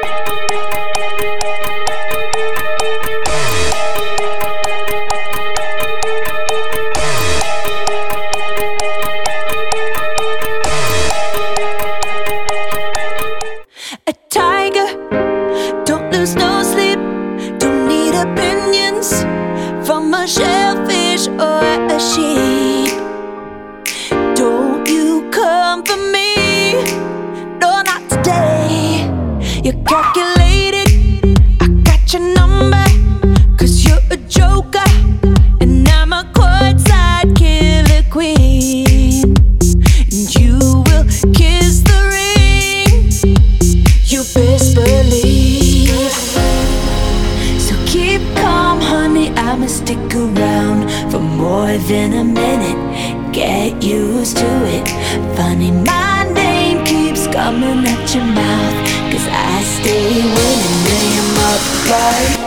A tiger, don't lose no sleep. Don't need opinions from a shellfish or a sheep. Don't you come for me, no, not today. You're calculated, I got your number, 'cause you're a joker and I'm a courtside killer queen. And you will kiss the ring, you best believe. So keep calm, honey, I'ma stick around for more than a minute. Get used to it. Funny, my name keeps coming at your mouth, 'cause I stay winning. Name up like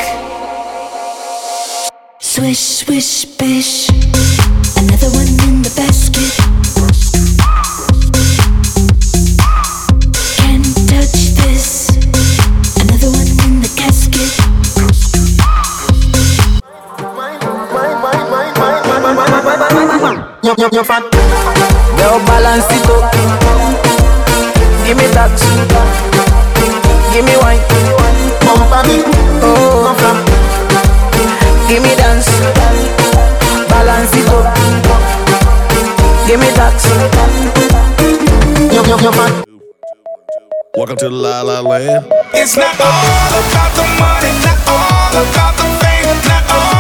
swish, swish, bish. Another one in the basket. Can't touch this. Another one in the casket. You're fat. Girl, balance it up. Give me that. Give me wine. Bump a bit. Oh, give me dance. Balance it up. Give me that. You're fat. Welcome to the La La Land. It's not all about the money, not all about the fame, not all